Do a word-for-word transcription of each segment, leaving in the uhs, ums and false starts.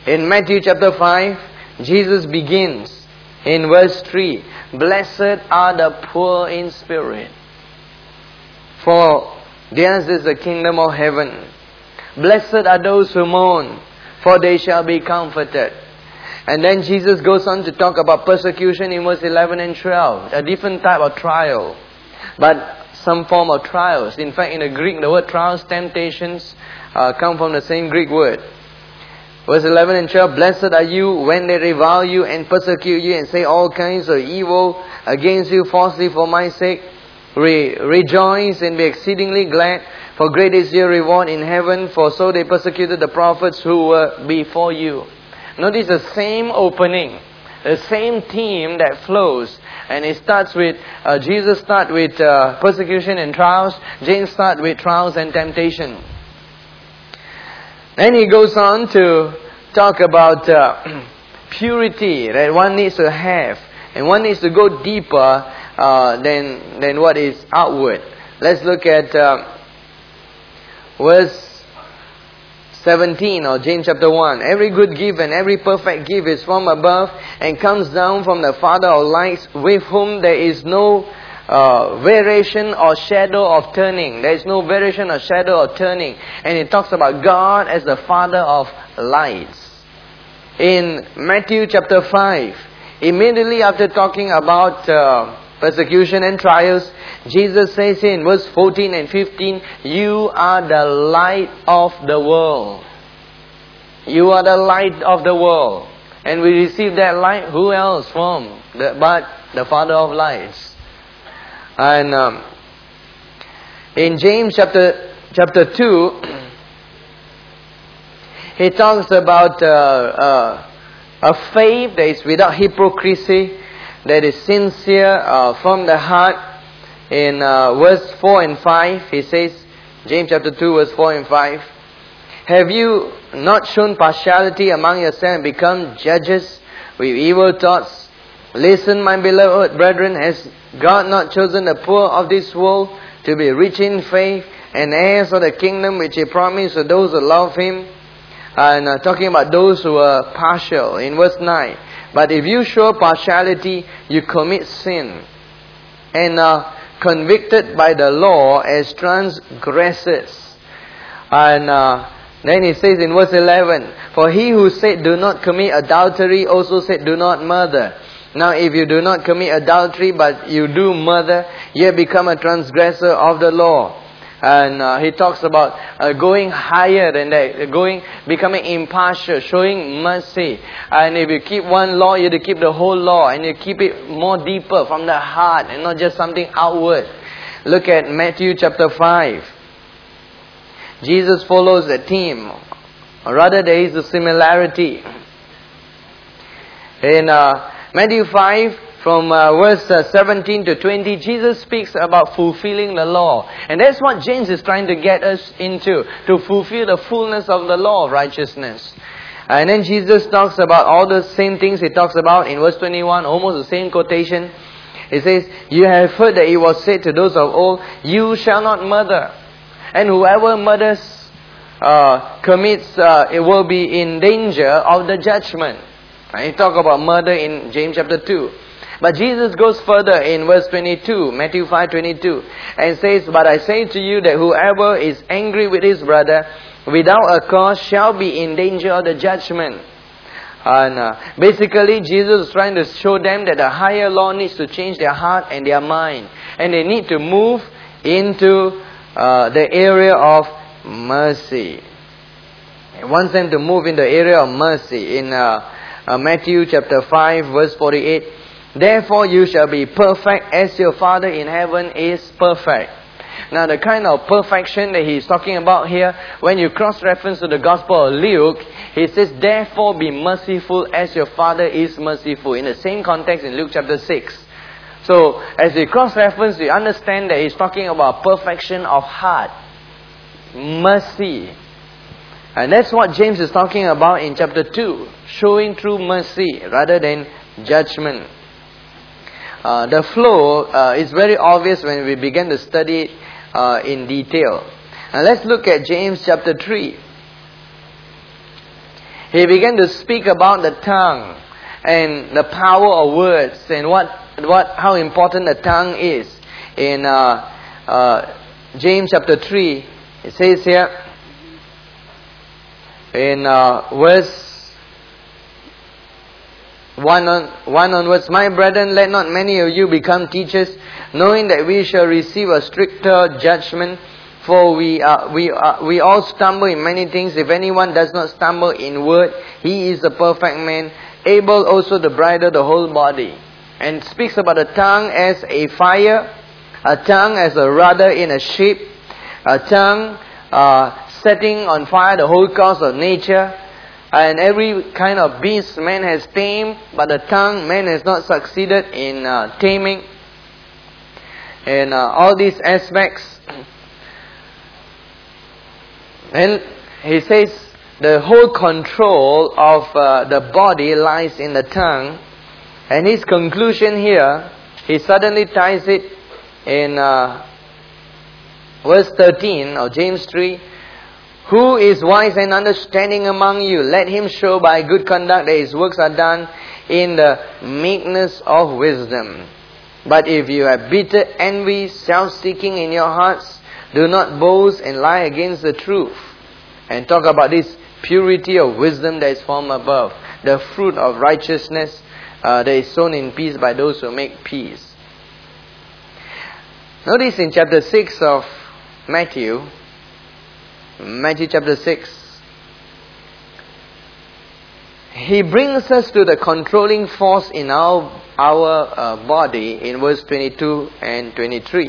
In Matthew chapter five, Jesus begins in verse three. Blessed are the poor in spirit, for theirs is the kingdom of heaven. Blessed are those who mourn, for they shall be comforted. And then Jesus goes on to talk about persecution in verse eleven and twelve. A different type of trial, but some form of trials. In fact, in the Greek, the word trials, temptations, uh, come from the same Greek word. Verse eleven and twelve, blessed are you when they revile you and persecute you and say all kinds of evil against you falsely for my sake. Re- rejoice and be exceedingly glad, for great is your reward in heaven, for so they persecuted the prophets who were before you. Notice the same opening, the same theme that flows. And it starts with, uh, Jesus starts with uh, persecution and trials. James starts with trials and temptation. Then he goes on to talk about uh, purity that one needs to have. And one needs to go deeper uh, than, than what is outward. Let's look at uh, verse seventeen of James chapter one. Every good gift and every perfect gift is from above and comes down from the Father of lights, with whom there is no Uh, variation or shadow of turning. There is no variation or shadow of turning. And it talks about God as the Father of lights. In Matthew chapter five, immediately after talking about uh, persecution and trials, Jesus says in verse fourteen and fifteen, you are the light of the world. You are the light of the world. And we receive that light, who else from? The, but the Father of lights. And um, in James chapter chapter two, he talks about uh, uh, a faith that is without hypocrisy, that is sincere uh, from the heart. In uh, verse four and five, he says, James chapter two, verse four and five, have you not shown partiality among yourselves and become judges with evil thoughts? Listen, my beloved brethren, has God not chosen the poor of this world to be rich in faith and heirs of the kingdom which He promised to those who love Him? And uh, talking about those who are partial in verse nine. But if you show partiality, you commit sin and are convicted by the law as transgressors. And uh, then he says in verse eleven, for he who said do not commit adultery also said do not murder. Now if you do not commit adultery but you do murder, you have become a transgressor of the law. And uh, he talks about uh, going higher than that, going, becoming impartial, showing mercy. And if you keep one law, you have to keep the whole law, and you keep it more deeper from the heart and not just something outward. Look at Matthew chapter five. Jesus follows the theme, or rather there is a similarity. In uh, Matthew five, from uh, verse uh, seventeen to twenty, Jesus speaks about fulfilling the law. And that's what James is trying to get us into, to fulfill the fullness of the law of righteousness. And then Jesus talks about all the same things he talks about in verse twenty-one, almost the same quotation. He says, you have heard that it was said to those of old, you shall not murder. And whoever murders, uh, commits, uh, it will be in danger of the judgment. And he talks about murder in James chapter two. But Jesus goes further in verse twenty-two, Matthew five twenty-two, and says, but I say to you that whoever is angry with his brother without a cause shall be in danger of the judgment. And uh, basically Jesus is trying to show them that the higher law needs to change their heart and their mind. And they need to move into uh, the area of mercy. He wants them to move in the area of mercy. In uh, uh, Matthew chapter five verse forty-eight, therefore you shall be perfect as your Father in heaven is perfect. Now the kind of perfection that he's talking about here, when you cross-reference to the Gospel of Luke, he says, therefore be merciful as your Father is merciful. In the same context in Luke chapter six. So as we cross-reference, we understand that he's talking about perfection of heart. Mercy. And that's what James is talking about in chapter two. Showing true mercy rather than judgment. Uh, the flow uh, is very obvious when we begin to study it uh, in detail. Now let's look at James chapter three. he began to speak about the tongue and the power of words and what, what, how important the tongue is. In uh, uh, James chapter three, it says here, in uh, verse one, on, one onwards, my brethren, let not many of you become teachers, knowing that we shall receive a stricter judgment. For we are, we are, we all stumble in many things. If anyone does not stumble in word, he is a perfect man, able also to bridle the whole body. And speaks about the tongue as a fire, a tongue as a rudder in a ship, a tongue uh, setting on fire the whole course of nature. And every kind of beast man has tamed, but the tongue man has not succeeded in uh, taming. And uh, all these aspects. And he says the whole control of uh, the body lies in the tongue. And his conclusion here, he suddenly ties it in uh, verse thirteen of James three. Who is wise and understanding among you? Let him show by good conduct that his works are done in the meekness of wisdom. But if you have bitter envy, self-seeking in your hearts, do not boast and lie against the truth. And talk about this purity of wisdom that is from above. The fruit of righteousness uh, that is sown in peace by those who make peace. Notice in chapter six of Matthew, Matthew chapter six, he brings us to the controlling force in our, our uh, body in verse twenty-two and twenty-three.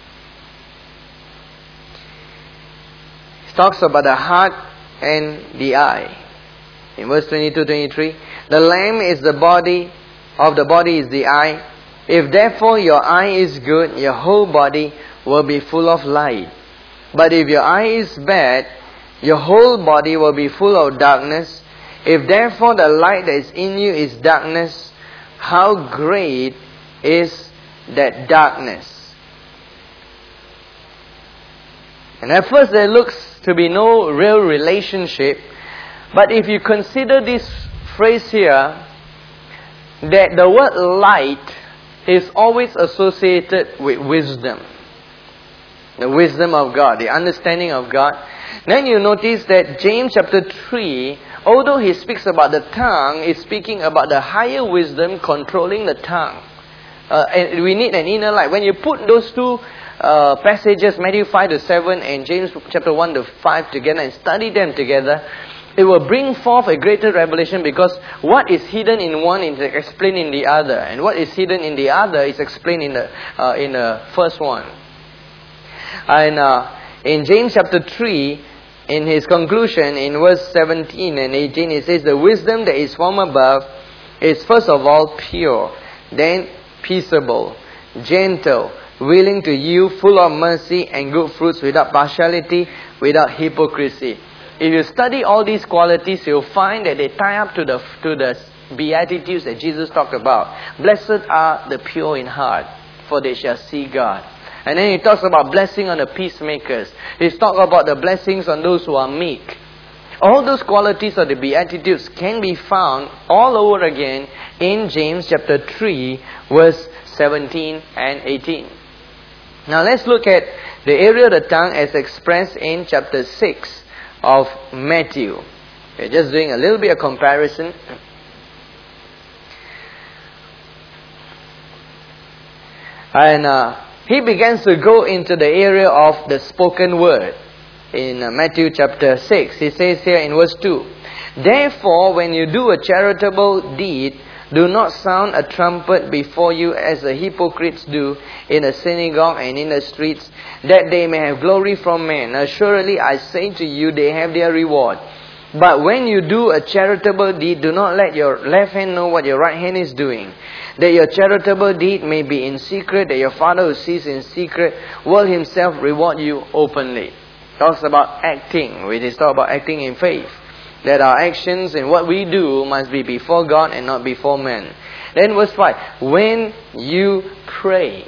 Talks about the heart and the eye. In verse twenty-two to twenty-three, the lamp is the body, of the body is the eye. If therefore your eye is good, your whole body will be full of light. But if your eye is bad, your whole body will be full of darkness. If therefore the light that is in you is darkness, how great is that darkness? And at first there looks to be no real relationship. But if you consider this phrase here, that the word light is always associated with wisdom. The wisdom of God, the understanding of God. Then you notice that James chapter three, although he speaks about the tongue, is speaking about the higher wisdom controlling the tongue. Uh, and we need an inner light. When you put those two Uh, passages, Matthew five to seven and James chapter one to five together and study them together, it will bring forth a greater revelation, because what is hidden in one is explained in the other, and what is hidden in the other is explained in the uh, in the first one. And uh, in James chapter three, in his conclusion, in verse seventeen and eighteen, it says, the wisdom that is from above is first of all pure, then peaceable, gentle, willing to yield, full of mercy and good fruits, without partiality, without hypocrisy. If you study all these qualities, you'll find that they tie up to the to the Beatitudes that Jesus talked about. Blessed are the pure in heart, for they shall see God. And then he talks about blessing on the peacemakers. He's talking about the blessings on those who are meek. All those qualities of the Beatitudes can be found all over again in James chapter three, verse seventeen and eighteen. Now let's look at the area of the tongue as expressed in chapter six of Matthew. We're just doing a little bit of comparison. And uh, he begins to go into the area of the spoken word. In uh, Matthew chapter six, he says here in verse two, therefore when you do a charitable deed, do not sound a trumpet before you as the hypocrites do in the synagogue and in the streets, that they may have glory from men. Assuredly, I say to you, they have their reward. But when you do a charitable deed, do not let your left hand know what your right hand is doing, that your charitable deed may be in secret, that your Father who sees in secret will himself reward you openly. Talks about acting, which is talk about acting in faith. That our actions and what we do must be before God and not before men. Then verse five. When you pray.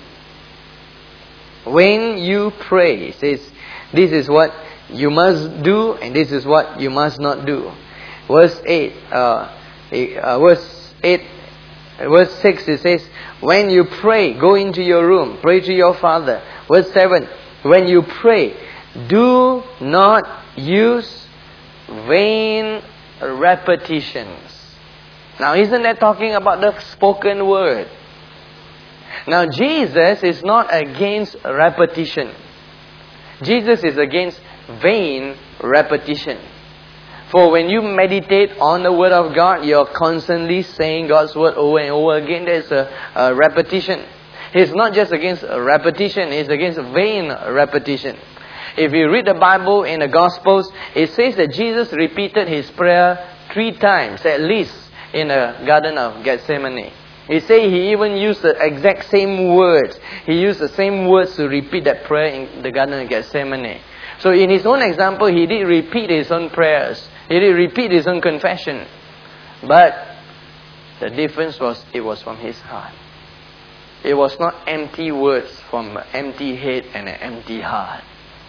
When you pray. It says, this is what you must do and this is what you must not do. verse eight, uh, uh, verse eight, verse six, it says, when you pray, go into your room, pray to your Father. Verse seven, when you pray, do not use vain repetitions. Now, isn't that talking about the spoken word? Now, Jesus is not against repetition. Jesus is against vain repetition. For when you meditate on the Word of God, you're constantly saying God's Word over and over again. There's a, a repetition. He's not just against repetition, He's against vain repetition. If you read the Bible in the Gospels, it says that Jesus repeated His prayer three times at least in the Garden of Gethsemane. He says He even used the exact same words. He used the same words to repeat that prayer in the Garden of Gethsemane. So in His own example, He did repeat His own prayers. He did repeat His own confession. But the difference was, it was from His heart. It was not empty words from an empty head and an empty heart.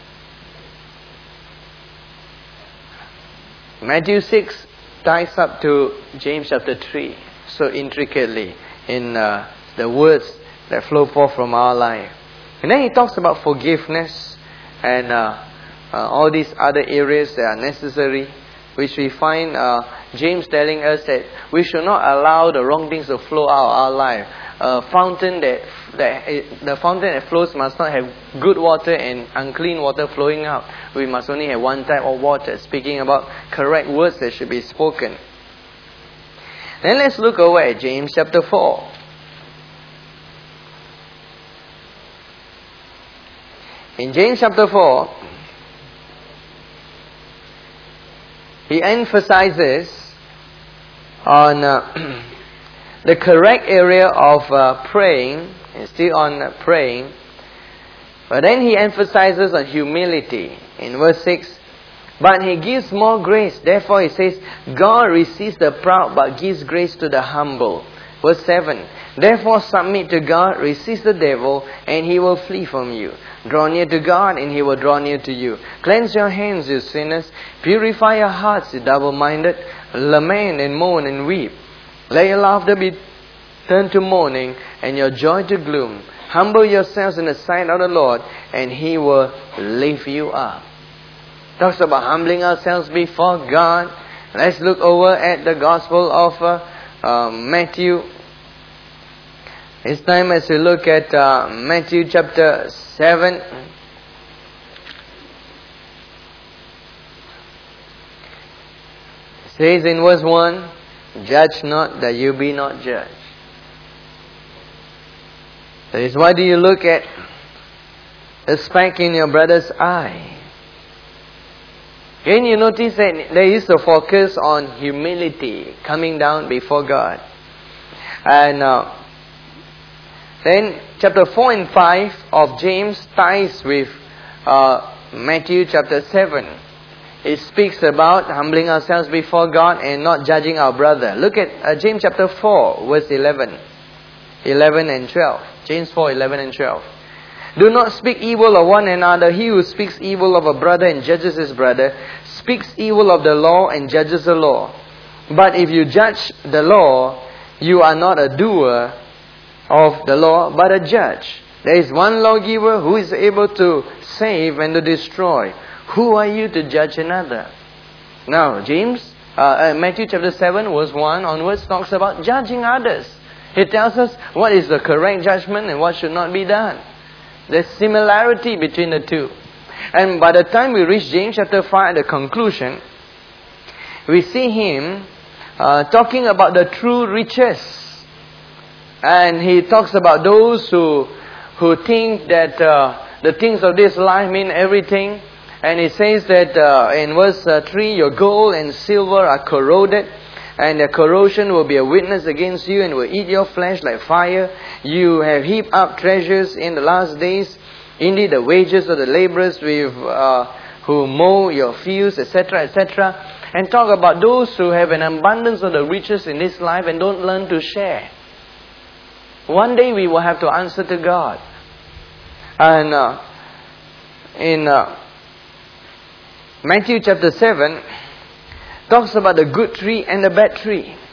Matthew six ties up to James chapter three so intricately in uh, the words that flow forth from our life. And then he talks about forgiveness and uh, uh, all these other areas that are necessary, which we find uh, James telling us that we should not allow the wrong things to flow out of our life. A fountain that, that the fountain that flows must not have good water and unclean water flowing out. We must only have one type of water. Speaking about correct words that should be spoken. Then let's look over at James chapter four. In James chapter four, he emphasizes on uh, the correct area of uh, praying, and still on uh, praying, but then he emphasizes on humility in verse six. But he gives more grace. Therefore he says, God resists the proud but gives grace to the humble. Verse seven. Therefore submit to God, resist the devil, and he will flee from you. Draw near to God, and he will draw near to you. Cleanse your hands, you sinners. Purify your hearts, you double-minded. Lament and moan and weep. Let your laughter be turned to mourning, and your joy to gloom. Humble yourselves in the sight of the Lord, and He will lift you up. Talks about humbling ourselves before God. Let's look over at the Gospel of uh, uh, Matthew. It's time as we look at uh, Matthew chapter seven. It says in verse one, judge not that you be not judged. That is, why do you look at a speck in your brother's eye? Again, you notice that there is a focus on humility, coming down before God. And uh, then chapter four and five of James ties with uh, Matthew chapter seven. It speaks about humbling ourselves before God and not judging our brother. Look at uh, James chapter four, verse eleven. eleven and twelve. James four, eleven and twelve. Do not speak evil of one another. He who speaks evil of a brother and judges his brother speaks evil of the law and judges the law. But if you judge the law, you are not a doer of the law, but a judge. There is one lawgiver who is able to save and to destroy. Who are you to judge another? Now, James, uh, uh, Matthew chapter seven, verse one onwards talks about judging others. He tells us what is the correct judgment and what should not be done. There's similarity between the two. And by the time we reach James chapter five, at the conclusion, we see him uh, talking about the true riches. And he talks about those who who think that uh, the things of this life mean everything. And he says that uh, in verse uh, three, your gold and silver are corroded, and the corrosion will be a witness against you and will eat your flesh like fire. You have heaped up treasures in the last days. Indeed, the wages of the laborers with, uh, who mow your fields, et cetera, et cetera. And talk about those who have an abundance of the riches in this life and don't learn to share. One day we will have to answer to God. And uh, in uh, Matthew chapter seven, talks about the good tree and the bad tree.